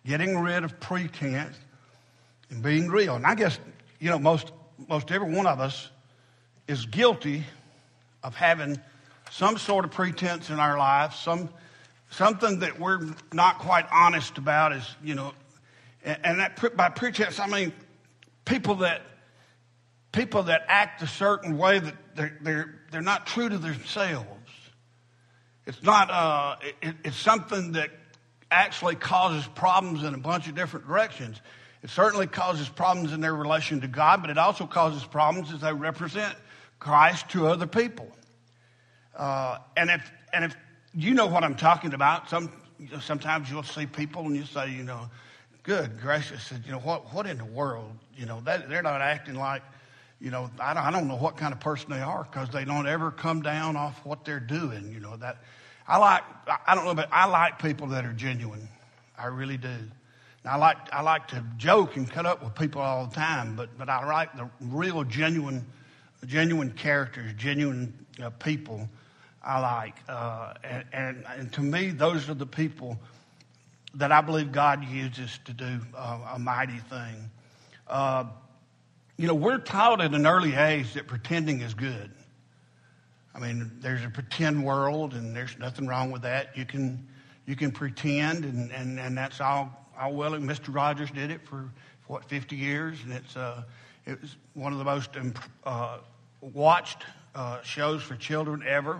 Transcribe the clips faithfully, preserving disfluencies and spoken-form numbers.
getting rid of pretense and being real. And I guess, you know, most most every one of us is guilty of having some sort of pretense in our life, some something that we're not quite honest about, is, you know, and, and that by pretense I mean people that people that act a certain way that they're they're they're not true to themselves. It's not uh, it, it's something that actually causes problems in a bunch of different directions. It certainly causes problems in their relation to God, but it also causes problems as they represent Christ to other people. Uh, and if and if you know what I'm talking about, some sometimes you'll see people and you say, you know, good gracious, you know, what what in the world, you know, they, they're not acting like, you know, I don't, I don't know what kind of person they are, because they don't ever come down off what they're doing. You know, that I like, I don't know, but I like people that are genuine. I really do. Now, I like, I like to joke and cut up with people all the time, but, but I like the real genuine, genuine characters, genuine uh, people I like. Uh, and, and, and to me, those are the people that I believe God uses to do uh, a mighty thing. Uh, you know, we're taught at an early age that pretending is good. I mean, there's a pretend world, and there's nothing wrong with that. You can you can pretend, and, and, and that's all, all well. And Mister Rogers did it for, for what, fifty years, and it's uh, it was one of the most uh, watched uh, shows for children ever.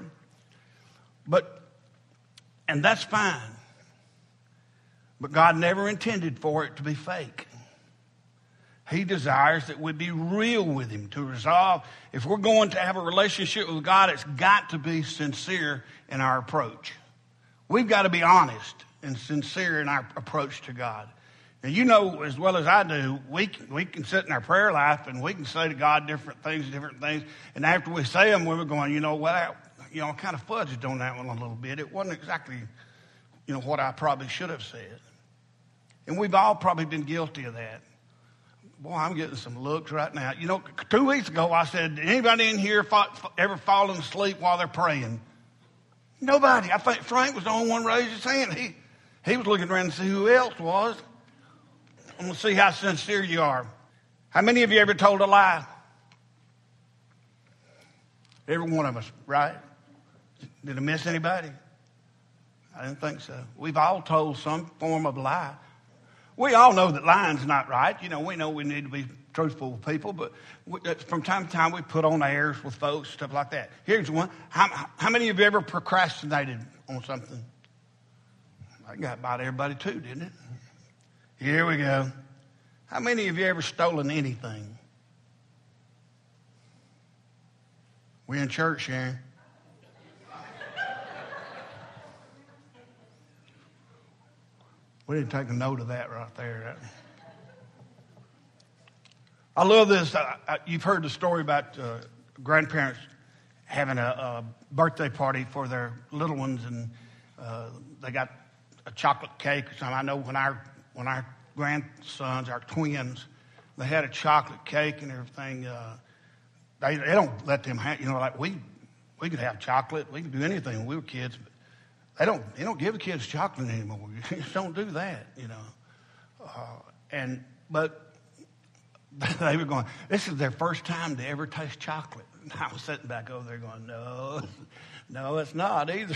But, and that's fine. But God never intended for it to be fake. He desires that we be real with him, to resolve. If we're going to have a relationship with God, it's got to be sincere in our approach. We've got to be honest and sincere in our approach to God. Now, you know as well as I do, we can, we can sit in our prayer life and we can say to God different things, different things. And after we say them, we're going, you know what, I, you know, I kind of fudged on that one a little bit. It wasn't exactly, you know, what I probably should have said. And we've all probably been guilty of that. Boy, I'm getting some looks right now. You know, two weeks ago I said, did anybody in here fa- ever fallen asleep while they're praying? Nobody. I think Frank was the only one raised his hand. He he was looking around to see who else was. I'm going to see how sincere you are. How many of you ever told a lie? Every one of us, right? Did I miss anybody? I didn't think so. We've all told some form of lie. We all know that lying's not right. You know, we know we need to be truthful with people, but we, from time to time we put on airs with folks, stuff like that. Here's one. How, how many of you ever procrastinated on something? I got about everybody too, didn't it? Here we go. How many of you ever stolen anything? We in church, Sharon. We didn't take a note of that right there. I love this. I, I, you've heard the story about uh, grandparents having a, a birthday party for their little ones, and uh, they got a chocolate cake or something. I know when our when our grandsons, our twins, they had a chocolate cake and everything. Uh, they they don't let them have, you know, like we we could have chocolate, we could do anything when we were kids. But They don't. They don't give the kids chocolate anymore. You just don't do that, you know. Uh, and but they were going. This is their first time to ever taste chocolate. And I was sitting back over there going, no, no, it's not either.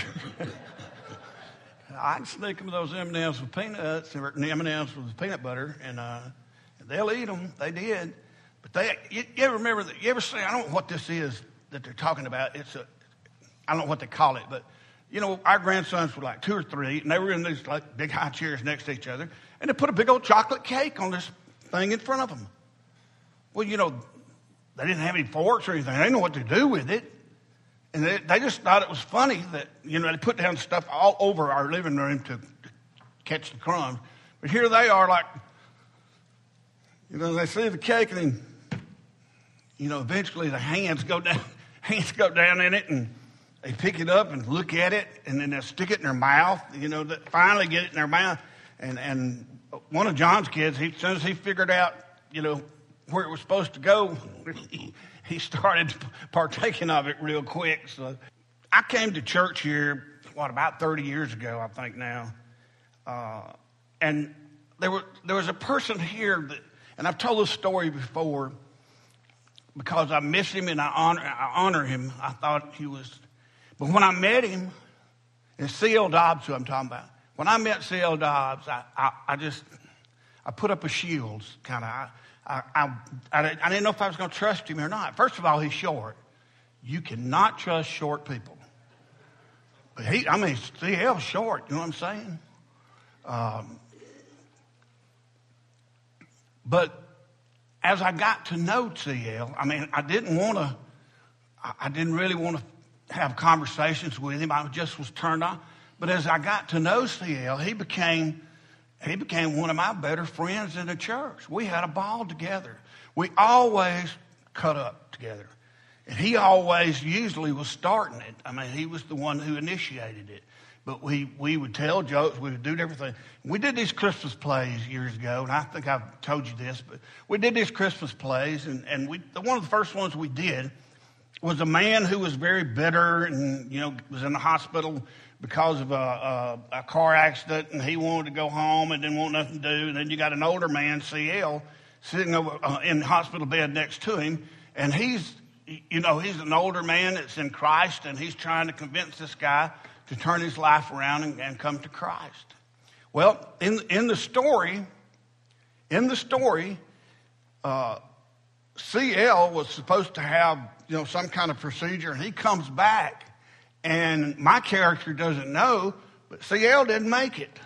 I can sneak them those M and M's with peanuts or M and M's with peanut butter, and uh, they'll eat them. They did, but they. You, you ever remember that? You ever say? I don't know what this is that they're talking about. It's a. I don't know what they call it, but. You know, our grandsons were like two or three, and they were in these like big high chairs next to each other, and they put a big old chocolate cake on this thing in front of them. Well, you know, they didn't have any forks or anything. They didn't know what to do with it, and they, they just thought it was funny that, you know, they put down stuff all over our living room to, to catch the crumbs. But here they are, like, you know, they see the cake, and then, you know, eventually the hands go down, hands go down in it, and they pick it up and look at it, and then they'll stick it in their mouth, you know, that finally get it in their mouth. And and one of John's kids, he, as soon as he figured out, you know, where it was supposed to go, he started partaking of it real quick. So I came to church here, what, about thirty years ago, I think now. Uh, and there, were, there was a person here, that, and I've told this story before because I miss him and I honor, I honor him. I thought he was, but when I met him, it's C L Dobbs who I'm talking about. When I met C L Dobbs, I, I, I just, I put up a shield, kind of. I, I, I, I didn't know if I was going to trust him or not. First of all, he's short. You cannot trust short people. But he, I mean, C L's short, you know what I'm saying? Um, but as I got to know C L, I mean, I didn't want to, I didn't really want to have conversations with him. I just was turned on. But as I got to know C L, he became, he became one of my better friends in the church. We had a ball together. We always cut up together. And he always usually was starting it. I mean, he was the one who initiated it. But we, we would tell jokes, we would do everything. We did these Christmas plays years ago, and I think I've told you this, but we did these Christmas plays, and, and we, one of the first ones we did was a man who was very bitter and, you know, was in the hospital because of a, a, a car accident, and he wanted to go home and didn't want nothing to do. And then you got an older man, C L, sitting over, uh, in the hospital bed next to him, and he's, you know, he's an older man that's in Christ, and he's trying to convince this guy to turn his life around and, and come to Christ. Well, in in the story, in the story, uh, C L was supposed to have, you know, some kind of procedure, and he comes back, and my character doesn't know, but C L didn't make it.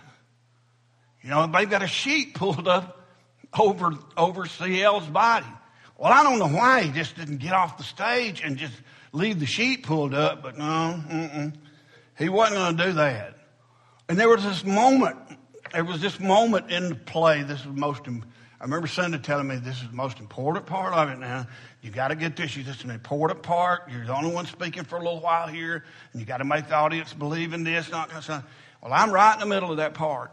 You know, they've got a sheet pulled up over over C L's body. Well, I don't know why he just didn't get off the stage and just leave the sheet pulled up, but no, mm-mm. He wasn't going to do that. And there was this moment, there was this moment in the play, this was most, I remember Cindy telling me this is the most important part of it now. You got to get this, this is an important part. You're the only one speaking for a little while here, and you got to make the audience believe in this. Not well, I'm right in the middle of that part.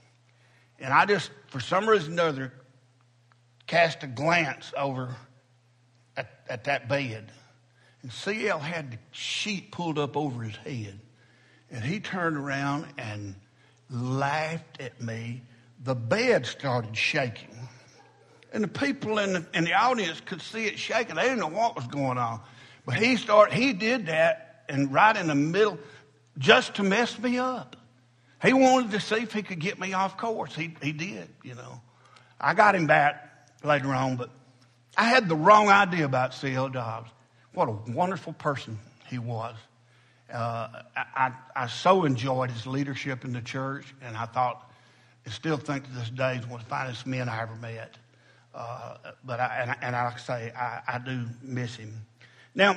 And I just, for some reason or other, cast a glance over at, at that bed. And C L had the sheet pulled up over his head. And he turned around and laughed at me. The bed started shaking. And the people in the, in the audience could see it shaking. They didn't know what was going on. But he started, he did that, and right in the middle, just to mess me up. He wanted to see if he could get me off course. He, he did, you know. I got him back later on, but I had the wrong idea about C L Dobbs. What a wonderful person he was. Uh, I, I, I so enjoyed his leadership in the church, and I thought, I still think to this day he's one of the finest men I ever met. Uh, but I, and, I, and like I say, I, I do miss him. Now,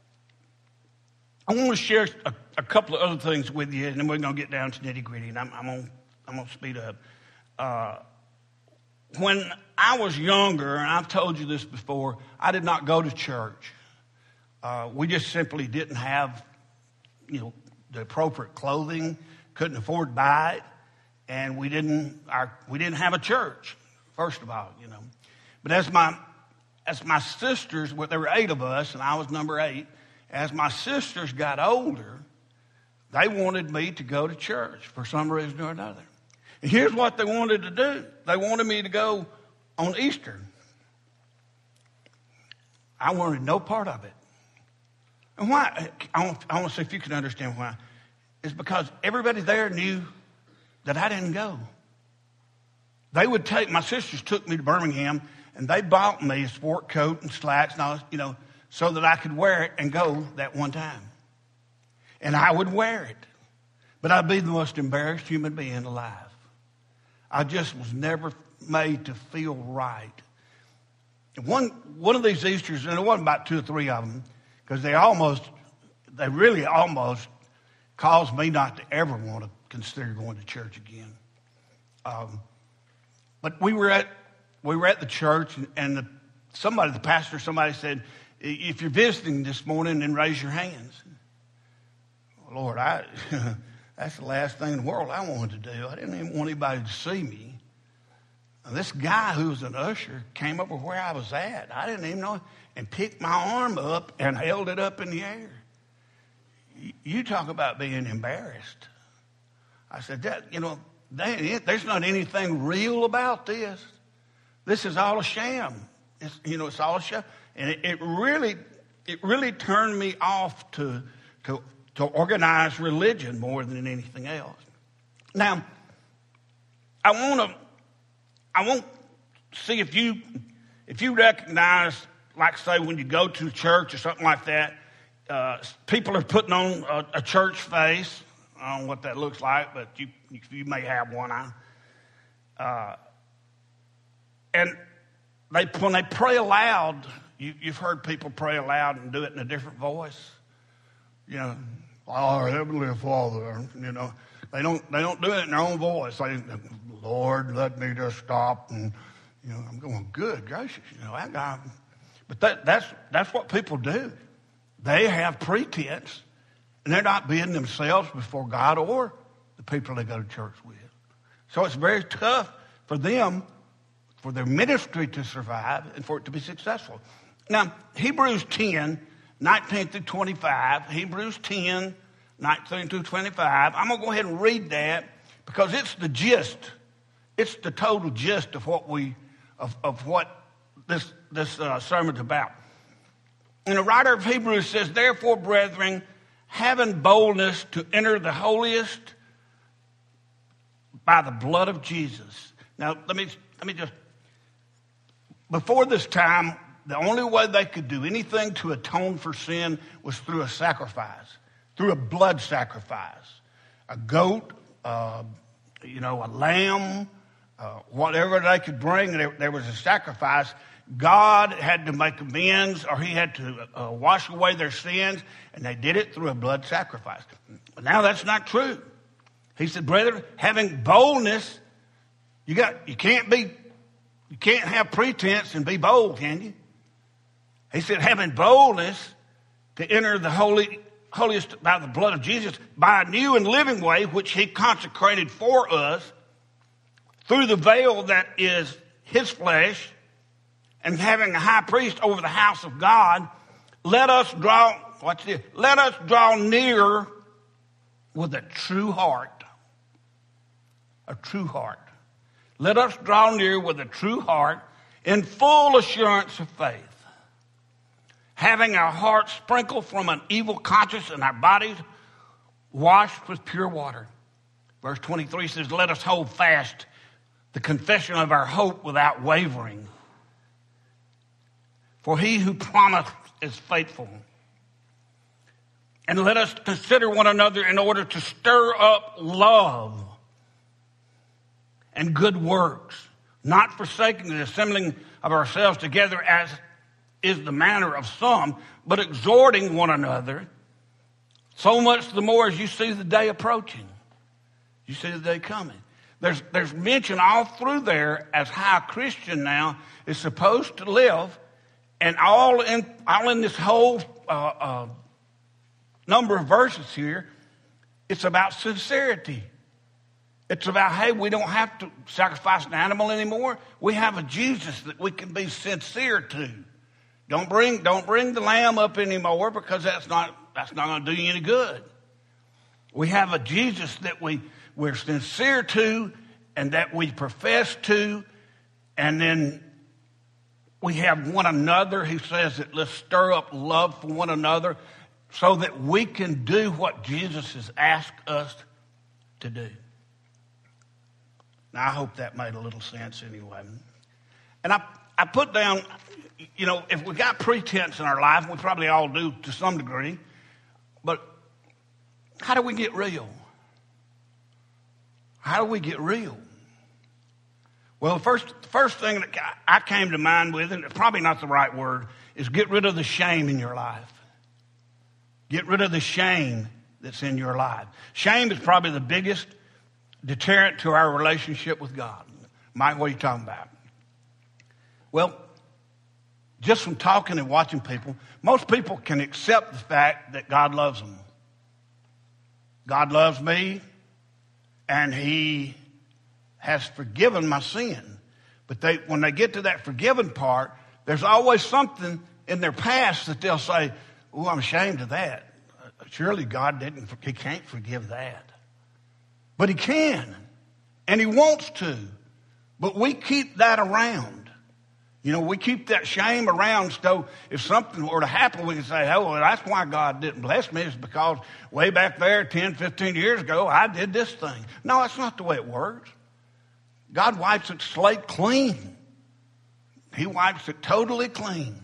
I want to share a, a couple of other things with you, and then we're going to get down to nitty gritty, and I'm, I'm going I'm going to speed up. Uh, when I was younger, and I've told you this before, I did not go to church. Uh, we just simply didn't have, you know, the appropriate clothing, couldn't afford to buy it, and we didn't our we didn't have a church, first of all, you know. But as my as my sisters, well, there were eight of us, and I was number eight. As my sisters got older, they wanted me to go to church for some reason or another. And here's what they wanted to do: they wanted me to go on Easter. I wanted no part of it. And why? I want, I want to see if you can understand why. It's because everybody there knew that I didn't go. They would take, my sisters took me to Birmingham, and they bought me a sport coat and slacks, and all, you know, so that I could wear it and go that one time. And I would wear it. But I'd be the most embarrassed human being alive. I just was never made to feel right. One, one of these Easters, and it wasn't about two or three of them, because they almost, they really almost caused me not to ever want to consider going to church again. Um, but we were at we were at the church, and, and the, somebody, the pastor, somebody said, "If you're visiting this morning, then raise your hands." Well, Lord, I that's the last thing in the world I wanted to do. I didn't even want anybody to see me. And this guy who was an usher came over where I was at. I didn't even know, and picked my arm up and held it up in the air. You talk about being embarrassed. I said, that, you know, they, there's not anything real about this. This is all a sham. It's, you know, it's all a sham. And it, it really, it really turned me off to, to, to organized religion more than anything else. Now, I want to, I want to see if you, if you recognize, like say when you go to church or something like that, uh, people are putting on a, a church face. I don't know what that looks like, but you, you may have one. Uh, and they, when they pray aloud, you, you've heard people pray aloud and do it in a different voice. You know, our Heavenly Father, you know. They don't, they don't do it in their own voice. They, Lord, let me just stop. And, you know, I'm going, good gracious, you know, that guy. But that, that's, that's what people do. They have pretense, and they're not being themselves before God or the people they go to church with. So it's very tough for them, for their ministry to survive and for it to be successful. Now, Hebrews ten, nineteen through twenty-five, Hebrews ten, nineteen through twenty-five. I'm going to go ahead and read that because it's the gist. It's the total gist of what we, of, of what this, this uh, sermon's about. And the writer of Hebrews says, therefore, brethren, having boldness to enter the holiest by the blood of Jesus. Now, let me, let me just, before this time, the only way they could do anything to atone for sin was through a sacrifice, through a blood sacrifice. A goat, uh, you know, a lamb, uh, whatever they could bring, there, there was a sacrifice. God had to make amends, or he had to uh, wash away their sins, and they did it through a blood sacrifice. But now that's not true. He said, brethren, having boldness, you got, you can't be, you can't have pretense and be bold, can you? He said, having boldness to enter the holy, holiest by the blood of Jesus, by a new and living way, which he consecrated for us, through the veil that is his flesh, and having a high priest over the house of God, let us draw, watch this, let us draw near with a true heart. A true heart. Let us draw near with a true heart in full assurance of faith, having our hearts sprinkled from an evil conscience and our bodies washed with pure water. Verse twenty-three says, let us hold fast the confession of our hope without wavering. For he who promised is faithful. And let us consider one another in order to stir up love and good works, not forsaking the assembling of ourselves together as is the manner of some, but exhorting one another, so much the more as you see the day approaching. You see the day coming. There's, there's mention all through there as how a Christian now is supposed to live. And all in, all in this whole uh, uh, number of verses here, it's about sincerity. It's about, hey, we don't have to sacrifice an animal anymore. We have a Jesus that we can be sincere to. Don't bring, don't bring the lamb up anymore because that's not, that's not going to do you any good. We have a Jesus that we, we're sincere to and that we profess to, and then we have one another. He says that let's stir up love for one another so that we can do what Jesus has asked us to do. Now, I hope that made a little sense anyway. And I, I put down, you know, if we got pretense in our life, we probably all do to some degree, but how do we get real? How do we get real? Well, the first, the first thing that I came to mind with, and it's probably not the right word, is get rid of the shame in your life. Get rid of the shame that's in your life. Shame is probably the biggest deterrent to our relationship with God. Mike, what are you talking about? Well, just from talking and watching people, most people can accept the fact that God loves them. God loves me, and he has forgiven my sin. But they, when they get to that forgiven part, there's always something in their past that they'll say, oh, I'm ashamed of that. Surely God didn't, he can't forgive that. But he can. And he wants to. But we keep that around. You know, we keep that shame around, so if something were to happen, we can say, oh, well, that's why God didn't bless me, is because way back there ten, fifteen years ago, I did this thing. No, that's not the way it works. God wipes its slate clean. He wipes it totally clean.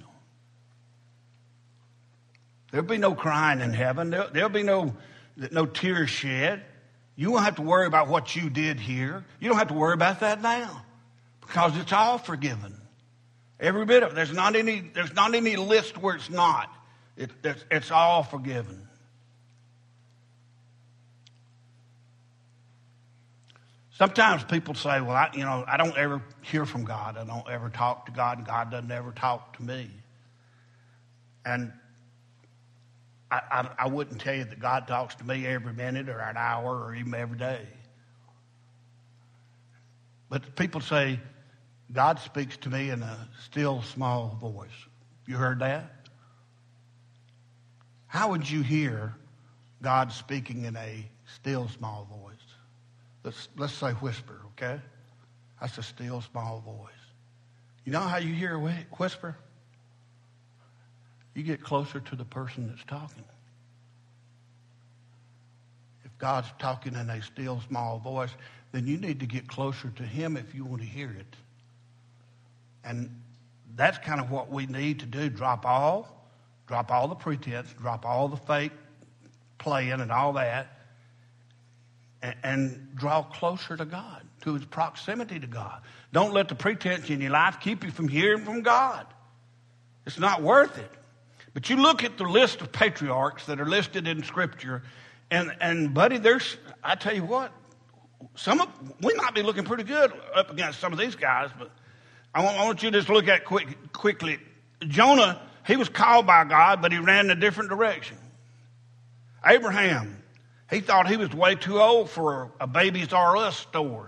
There'll be no crying in heaven. There'll, there'll be no, no tears shed. You won't have to worry about what you did here. You don't have to worry about that now, because it's all forgiven. Every bit of it. There's not any, there's not any list where it's not. It, it's, it's all forgiven. Sometimes people say, well, I, you know, I don't ever hear from God. I don't ever talk to God, and God doesn't ever talk to me. And I, I, I wouldn't tell you that God talks to me every minute or an hour or even every day. But people say, God speaks to me in a still, small voice. You heard that? How would you hear God speaking in a still, small voice? Let's, let's say whisper, okay? That's a still, small voice. You know how you hear a whisper? You get closer to the person that's talking. If God's talking in a still, small voice, then you need to get closer to him if you want to hear it. And that's kind of what we need to do. Drop all, drop all the pretense, drop all the fake playing and all that, and, and draw closer to God, to his proximity to God. Don't let the pretense in your life keep you from hearing from God. It's not worth it. But you look at the list of patriarchs that are listed in Scripture, and, and buddy, there's, I tell you what, some of, we might be looking pretty good up against some of these guys, but I want, I want you to just look at quick, quickly. Jonah, he was called by God, but he ran in a different direction. Abraham, he thought he was way too old for a Babies R Us store.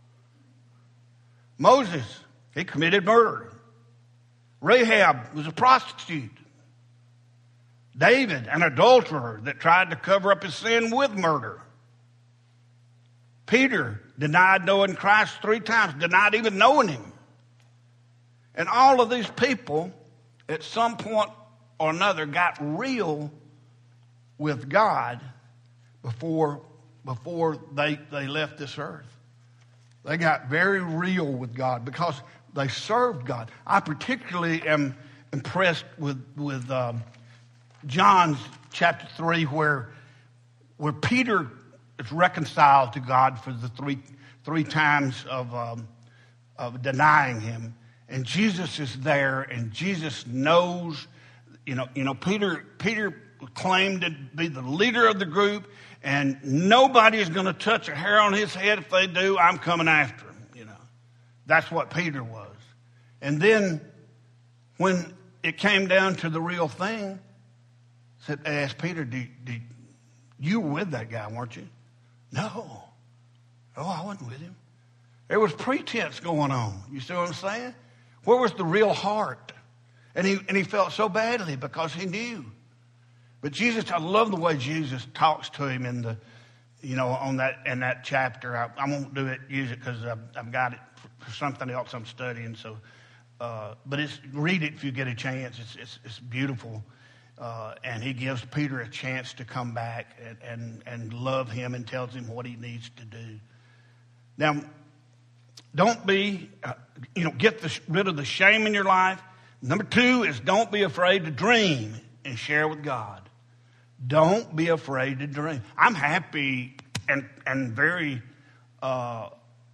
Moses, he committed murder. Rahab was a prostitute. David, an adulterer that tried to cover up his sin with murder. Peter denied knowing Christ three times, denied even knowing him. And all of these people, at some point or another, got real with God before, before they, they left this earth. They got very real with God because they served God. I particularly am impressed with, with um, John chapter three, where, where Peter is reconciled to God for the three, three times of, um, of denying him. And Jesus is there, and Jesus knows, you know, you know, Peter, Peter claimed to be the leader of the group, and nobody is going to touch a hair on his head. If they do, I'm coming after him, you know. That's what Peter was. And then when it came down to the real thing, said, asked Peter, did, did, you were with that guy, weren't you? No. Oh, I wasn't with him. There was pretense going on. You see what I'm saying? Where was the real heart? And he and he felt so badly because he knew. But Jesus, I love the way Jesus talks to him in the, you know, on that in that chapter. I, I won't do it, use it because I've, I've got it for, for something else I'm studying. So, uh, but it's read it if you get a chance. It's it's, it's beautiful, uh, and he gives Peter a chance to come back and, and and love him and tells him what he needs to do. Now, don't be, uh, you know, get the, rid of the shame in your life. Number two is don't be afraid to dream and share with God. Don't be afraid to dream. I'm happy and and very, uh,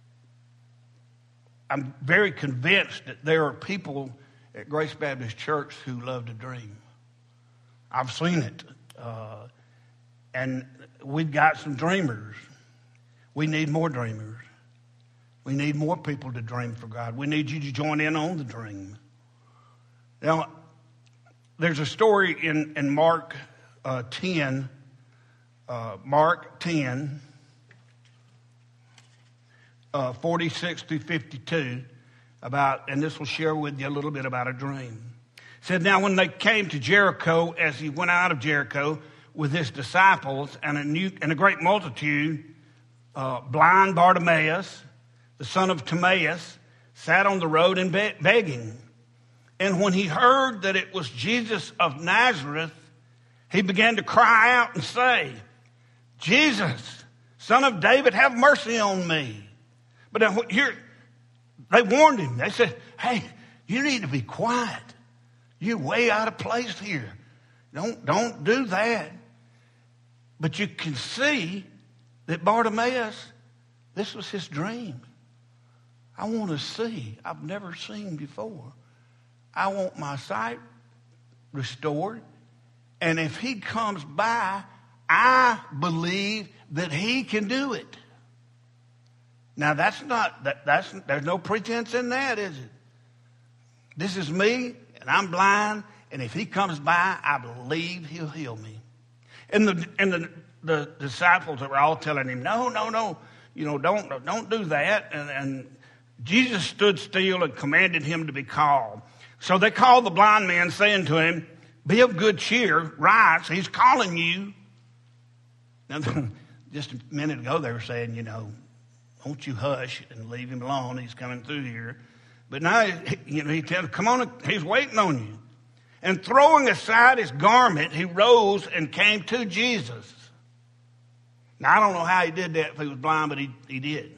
I'm very convinced that there are people at Grace Baptist Church who love to dream. I've seen it. Uh, and we've got some dreamers. We need more dreamers. We need more people to dream for God. We need you to join in on the dream. Now, there's a story in, in Mark uh, ten, uh, Mark ten, uh, forty-six through fifty-two, about, and this will share with you a little bit about a dream. It said, now when they came to Jericho, as he went out of Jericho with his disciples and a new and a great multitude, uh, blind Bartimaeus, the son of Timaeus, sat on the road and be- begging. And when he heard that it was Jesus of Nazareth, he began to cry out and say, Jesus, son of David, have mercy on me. But then here, they warned him. They said, hey, you need to be quiet. You're way out of place here. Don't, don't do that. But you can see that Bartimaeus, this was his dream. I want to see. I've never seen before. I want my sight restored. And if he comes by, I believe that he can do it. Now that's not, that, that's, there's no pretense in that, is it? This is me, and I'm blind, and if he comes by, I believe he'll heal me. And the, and the, the disciples that were all telling him, no, no, no, you know, don't, don't do that. And, and Jesus stood still and commanded him to be called. So they called the blind man, saying to him, be of good cheer, rise, he's calling you. Now, just a minute ago, they were saying, you know, won't you hush and leave him alone? He's coming through here. But now, you know, he tells, come on, he's waiting on you. And throwing aside his garment, he rose and came to Jesus. Now, I don't know how he did that if he was blind, but he, he did.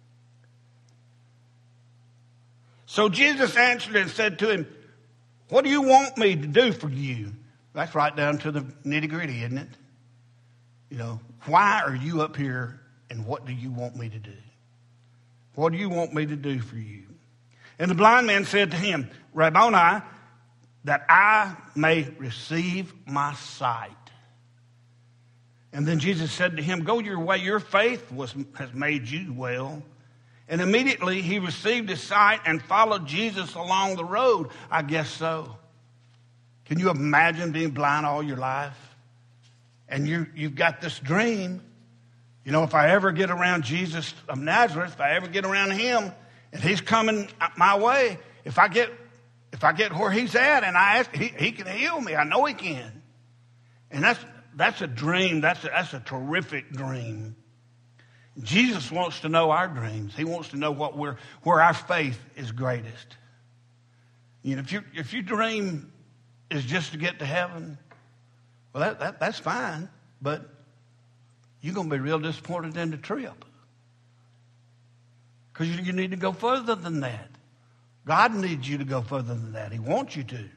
So Jesus answered and said to him, what do you want me to do for you? That's right down to the nitty gritty, isn't it? You know, why are you up here and what do you want me to do? What do you want me to do for you? And the blind man said to him, Rabboni, that I may receive my sight. And then Jesus said to him, go your way, your faith was, has made you well. And immediately he received his sight and followed Jesus along the road. I guess so. Can you imagine being blind all your life? And you, you've got this dream. You know, if I ever get around Jesus of Nazareth, if I ever get around him, and he's coming my way, if I get if I get where he's at and I ask, he, he can heal me. I know he can. And that's that's a dream. That's a, that's a terrific dream. Jesus wants to know our dreams. He wants to know what we're where our faith is greatest. You know, if you if your dream is just to get to heaven, well, that, that that's fine, but you're going to be real disappointed in the trip. Because you, you need to go further than that. God needs you to go further than that. He wants you to.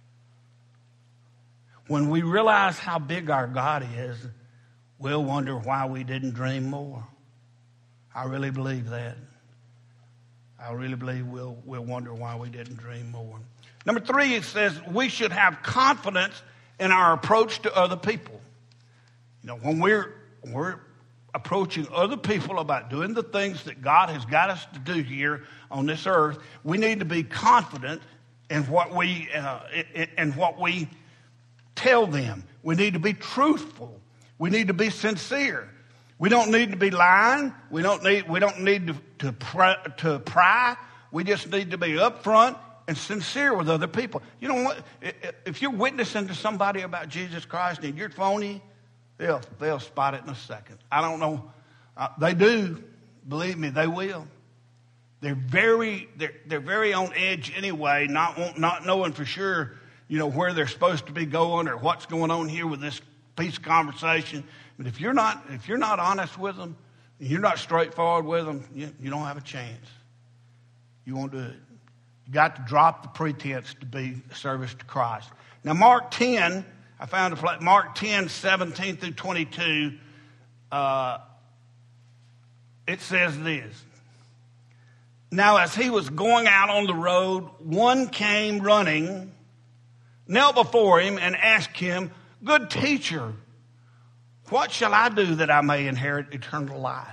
When we realize how big our God is, we'll wonder why we didn't dream more. I really believe that. I really believe we'll, we'll wonder why we didn't dream more. Number three, it says we should have confidence in our approach to other people. You know, when we're we're approaching other people about doing the things that God has got us to do here on this earth, we need to be confident in what we uh, in, in what we tell them. We need to be truthful. We need to be sincere. We don't need to be lying. We don't need we don't need to to pry, to pry. We just need to be upfront and sincere with other people. You know what? If you're witnessing to somebody about Jesus Christ and you're phony, They'll, they'll spot it in a second. I don't know. Uh, they do. Believe me, they will. They're very, they're, they're very on edge anyway, not, not knowing for sure, you know, where they're supposed to be going or what's going on here with this peace conversation. But if you're not, if you're not honest with them, you're not straightforward with them, you, you don't have a chance. You won't do it. You got to drop the pretense to be service to Christ. Now, Mark ten, I found a place, Mark ten, seventeen through twenty-two, uh, it says this. Now, as he was going out on the road, one came running, knelt before him, and asked him, "Good teacher, what shall I do that I may inherit eternal life?"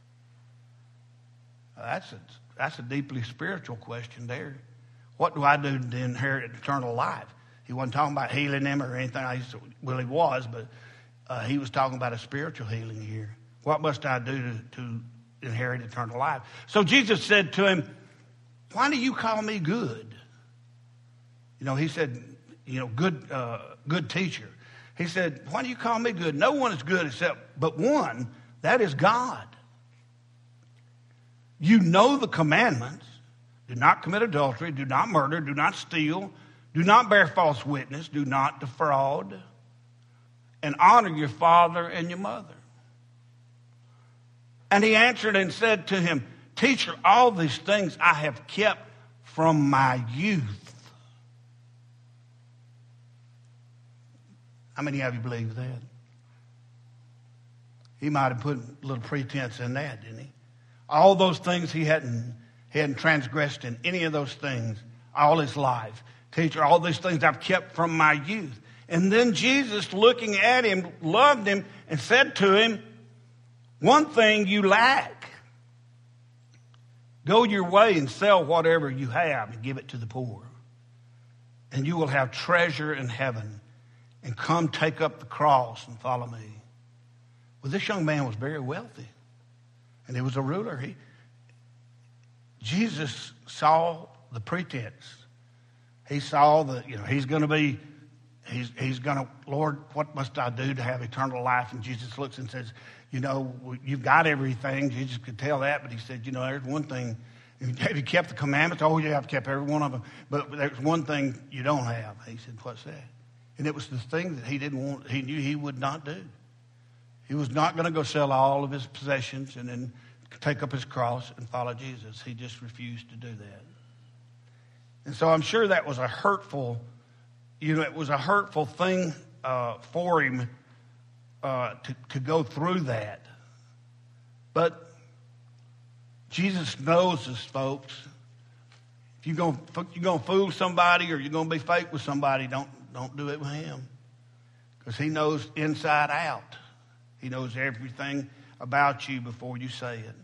That's a, that's a deeply spiritual question there. What do I do to inherit eternal life? He wasn't talking about healing them or anything. Well, he was, but uh, he was talking about a spiritual healing here. What must I do to, to inherit eternal life? So Jesus said to him, "Why do you call me good?" You know, he said, you know, good, uh, good teacher. He said, "Why do you call me good? No one is good except but one, that is God." You know the commandments. Do not commit adultery. Do not murder. Do not steal. Do not bear false witness. Do not defraud. And honor your father and your mother. And he answered and said to him, Teacher, all these things I have kept from my youth. How many of you believe that? He might have put a little pretense in that, didn't he? All those things he hadn't, he hadn't transgressed in any of those things all his life. Teacher, all these things I've kept from my youth. And then Jesus, looking at him, loved him and said to him, one thing you lack. Go your way and sell whatever you have and give it to the poor. And you will have treasure in heaven. And come take up the cross and follow me. Well, this young man was very wealthy. And he was a ruler. He, Jesus saw the pretense. He saw that, you know, he's going to be, he's, he's going to, Lord, what must I do to have eternal life? And Jesus looks and says, you know, you've got everything. Jesus could tell that, but he said, you know, there's one thing. Have you kept the commandments? Oh, yeah, I've kept every one of them. But there's one thing you don't have. He said, what's that? And it was the thing that he didn't want, he knew he would not do. He was not going to go sell all of his possessions and then take up his cross and follow Jesus. He just refused to do that. And so I'm sure that was a hurtful, you know, it was a hurtful thing uh, for him uh, to, to go through that. But Jesus knows us, folks. If you're going you're going to fool somebody or you're going to be fake with somebody, don't, don't do it with him. Because he knows inside out. He knows everything about you before you say it.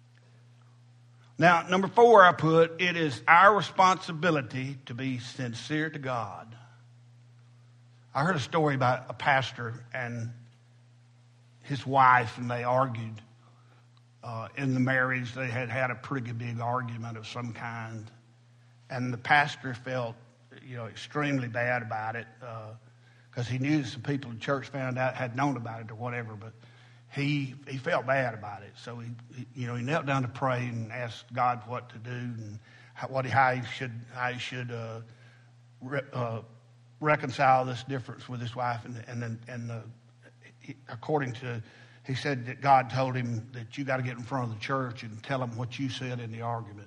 Now, number four, I put, it is our responsibility to be sincere to God. I heard a story about a pastor and his wife, and they argued uh, in the marriage. They had had a pretty big argument of some kind. And the pastor felt, you know, extremely bad about it. Uh, Because he knew some people in the church found out, had known about it or whatever, but he he felt bad about it. So he, he you know he knelt down to pray and asked God what to do and how, what how he should how he should uh, re, uh, reconcile this difference with his wife. And and then and uh, he, according to he said that God told him that you got to get in front of the church and tell them what you said in the argument.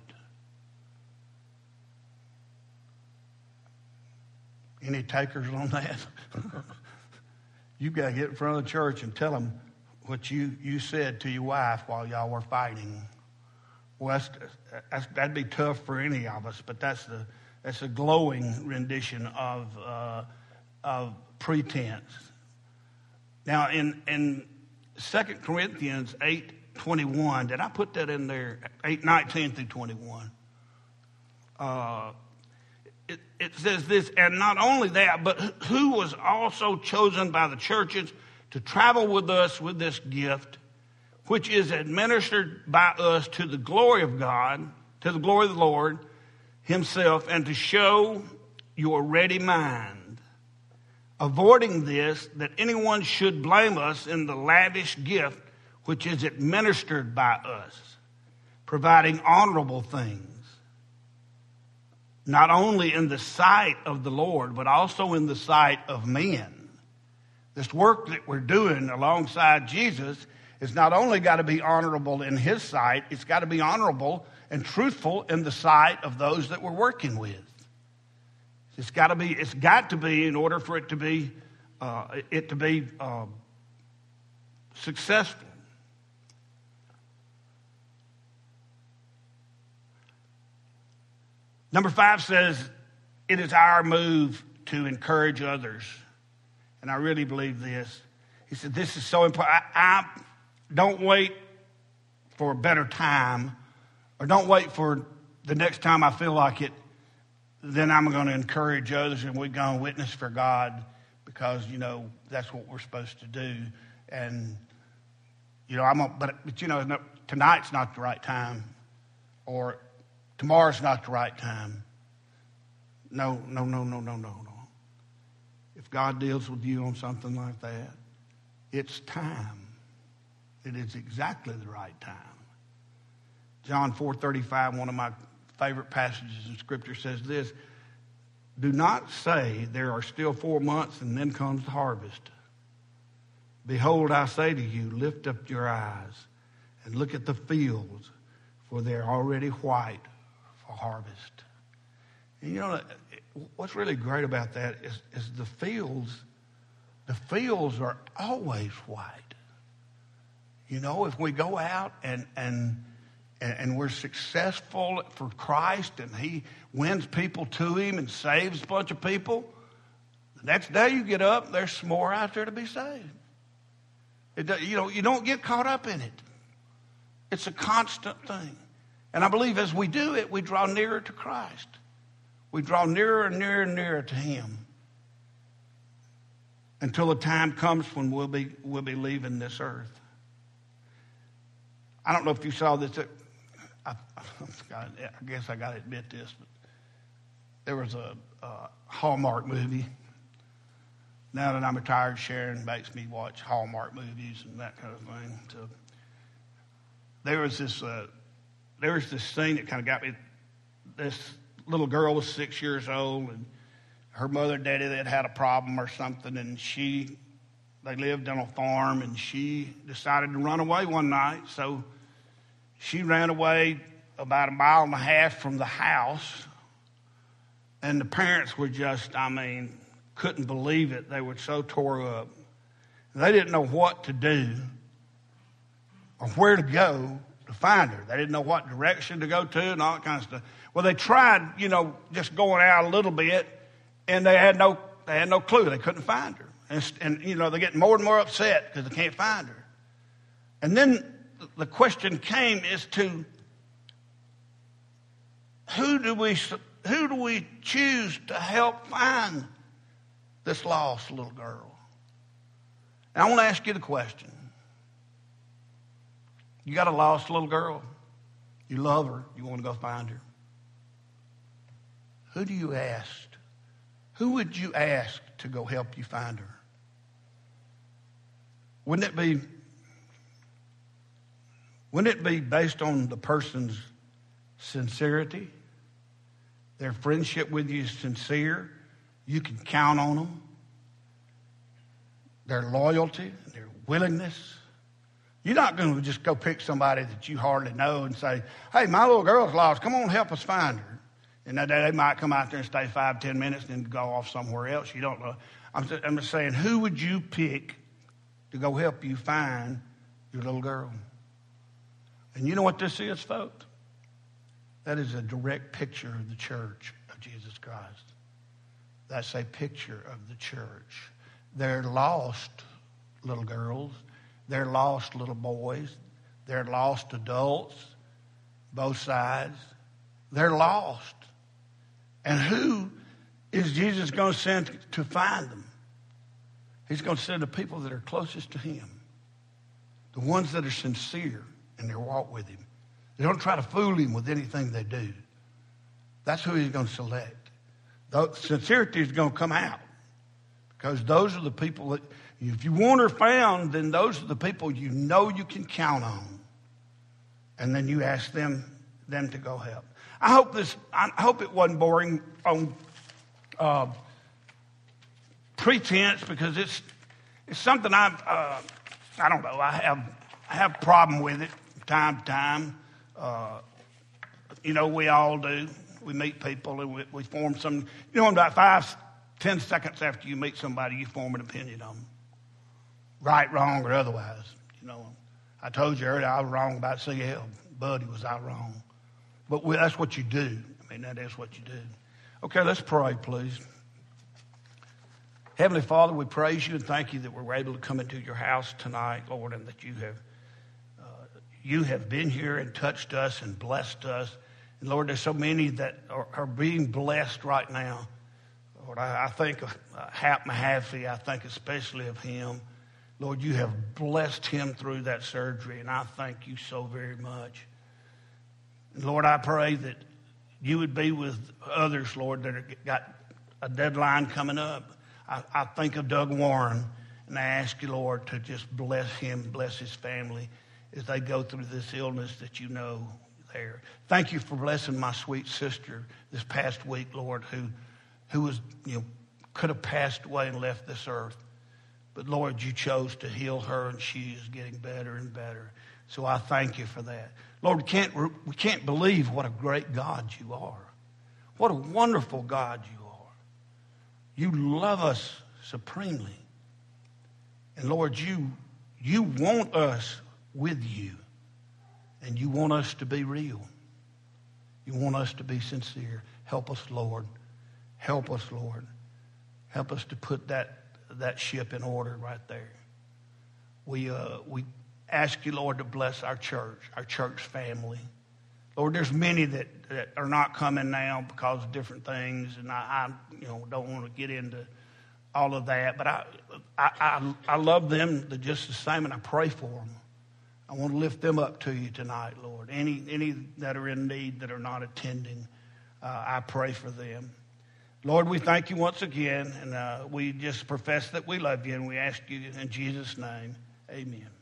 Any takers on that? You've got to get in front of the church and tell them what you, you said to your wife while y'all were fighting. Well, that's, that's, that'd be tough for any of us, but that's the that's a glowing rendition of uh, of pretense. Now, in in Second Corinthians eight twenty-one, did I put that in there? Eight nineteen through twenty-one. Uh, It, it says this, and not only that, but who was also chosen by the churches to travel with us with this gift, which is administered by us to the glory of God, to the glory of the Lord himself, and to show your ready mind, avoiding this, that anyone should blame us in the lavish gift which is administered by us, providing honorable things, not only in the sight of the Lord, but also in the sight of men. This work that we're doing alongside Jesus is not only got to be honorable in his sight, it's got to be honorable and truthful in the sight of those that we're working with. It's got to be, it's got to be in order for it to be, uh, it to be uh, successful. Number five says, it is our move to encourage others. And I really believe this. He said, this is so important. I, I don't wait for a better time, or don't wait for the next time I feel like it, then I'm going to encourage others and we're going to witness for God because, you know, that's what we're supposed to do. And, you know, I'm a, but, but, you know, no, tonight's not the right time, or tomorrow's not the right time. No, no, no, no, no, no, no. If God deals with you on something like that, it's time. It is exactly the right time. John four thirty-five, one of my favorite passages in Scripture, says this: do not say there are still four months and then comes the harvest. Behold, I say to you, lift up your eyes and look at the fields, for they're already white for harvest. And you know, what's really great about that is, is the fields, the fields are always white. You know, if we go out and, and, and we're successful for Christ and he wins people to him and saves a bunch of people, the next day you get up, there's some more out there to be saved. It, you know, you don't get caught up in it. It's a constant thing. And I believe as we do it, we draw nearer to Christ. We draw nearer and nearer and nearer to him until the time comes when we'll be, we'll be leaving this earth. I don't know if you saw this. I, I guess I got to admit this, but there was a, a Hallmark movie. Now that I'm retired, Sharon makes me watch Hallmark movies and that kind of thing. So there was this, uh, there was this scene that kind of got me. This little girl was six years old, and her mother and daddy, they had had a problem or something, and she, they lived on a farm, and she decided to run away one night. So she ran away about a mile and a half from the house, and the parents were just, I mean, couldn't believe it. They were so tore up. They didn't know what to do or where to go to find her. They didn't know what direction to go to and all that kind of stuff. Well, they tried, you know, just going out a little bit, and they had no, they had no clue. They couldn't find her. And, and you know, they're getting more and more upset because they can't find her. And then the question came as to who do we, who do we choose to help find this lost little girl? And I want to ask you the question. You got a lost little girl. You love her. You want to go find her. Who do you ask? Who would you ask to go help you find her? Wouldn't it be, wouldn't it be based on the person's sincerity? Their friendship with you is sincere. You can count on them. Their loyalty, their willingness. You're not going to just go pick somebody that you hardly know and say, hey, my little girl's lost. Come on, help us find her. And they might come out there and stay five, ten minutes and then go off somewhere else. You don't know. I'm just, I'm just saying, who would you pick to go help you find your little girl? And you know what this is, folks? That is a direct picture of the church of Jesus Christ. That's a picture of the church. They're lost little girls. They're lost little boys. They're lost adults, both sides. They're lost. And who is Jesus going to send to find them? He's going to send the people that are closest to him, the ones that are sincere in their walk with him. They don't try to fool him with anything they do. That's who he's going to select. The sincerity is going to come out because those are the people that, if you want her found, then those are the people you know you can count on. And then you ask them, them to go help. I hope this. I hope it wasn't boring on uh, pretense because it's it's something I've uh, I don't know. I have I have a problem with it from time to time. Uh, you know, we all do. We meet people and we, we form some. You know, in about five, ten seconds after you meet somebody, you form an opinion on them, right, wrong, or otherwise. You know, I told you earlier I was wrong about C L. Buddy was out wrong. But we, that's what you do. I mean, that is what you do. Okay, let's pray, please. Heavenly Father, we praise you and thank you that we're able to come into your house tonight, Lord, and that you have uh, you have been here and touched us and blessed us. And Lord, there's so many that are, are being blessed right now. Lord, I, I think of uh, Hap Mahaffey. I think especially of him. Lord, you have blessed him through that surgery, and I thank you so very much. Lord, I pray that you would be with others, Lord, that have got a deadline coming up. I, I think of Doug Warren, and I ask you, Lord, to just bless him, bless his family as they go through this illness that you know there. Thank you for blessing my sweet sister this past week, Lord, who, who was, you know, could have passed away and left this earth. But, Lord, you chose to heal her, and she is getting better and better. So I thank you for that. Lord, we can't, we can't believe what a great God you are. What a wonderful God you are. You love us supremely. And, Lord, you, you want us with you. And you want us to be real. You want us to be sincere. Help us, Lord. Help us, Lord. Help us to put that, that ship in order right there. We, uh, we ask you, Lord, to bless our church, our church family. Lord, there's many that, that are not coming now because of different things, and I, I you know, don't want to get into all of that. But I, I, I, I love them just the same, and I pray for them. I want to lift them up to you tonight, Lord. Any any that are in need that are not attending, uh, I pray for them. Lord, we thank you once again, and uh, we just profess that we love you, and we ask you in Jesus' name, amen.